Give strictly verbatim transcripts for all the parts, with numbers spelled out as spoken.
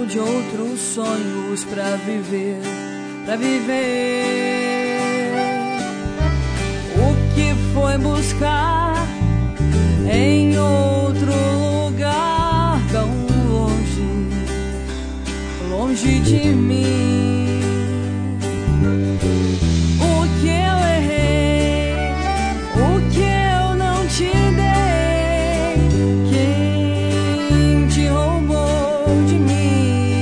de outros sonhos pra viver, pra viver. O que foi buscar em outro lugar tão longe, longe de mim? O que eu errei, o que eu não te dei, quem te roubou de mim?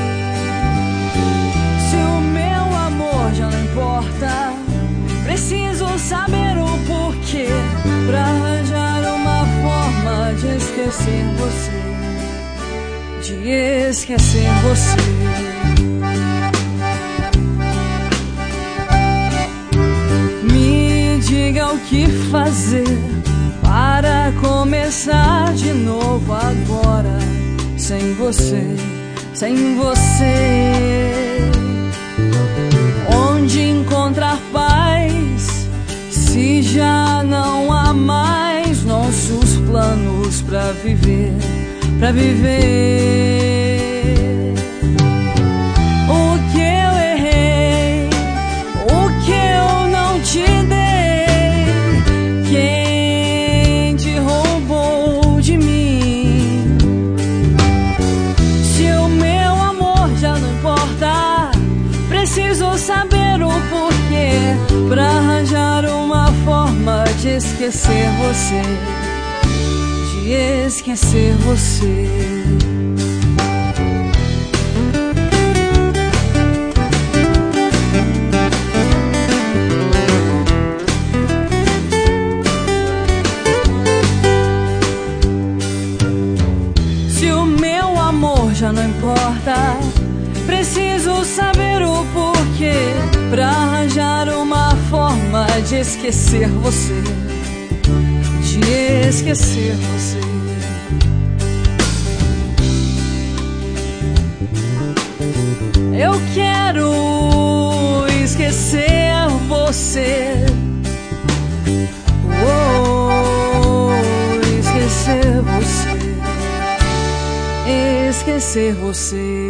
Se o meu amor já não importa, preciso saber o porquê, pra arranjar uma forma de esquecer você, de esquecer você. Me diga o que fazer para começar de novo agora, sem você, sem você. Onde encontrar paz se já não há mais nossos planos pra viver, pra viver? O que eu errei, o que eu não te dei, quem te roubou de mim? Se o meu amor já não importa, preciso saber o porquê, pra arranjar uma forma de esquecer você, de esquecer você. Se o meu amor já não importa, preciso saber o porquê, pra arranjar uma forma de esquecer você, de esquecer você. Eu quero esquecer você, oh, esquecer você, esquecer você.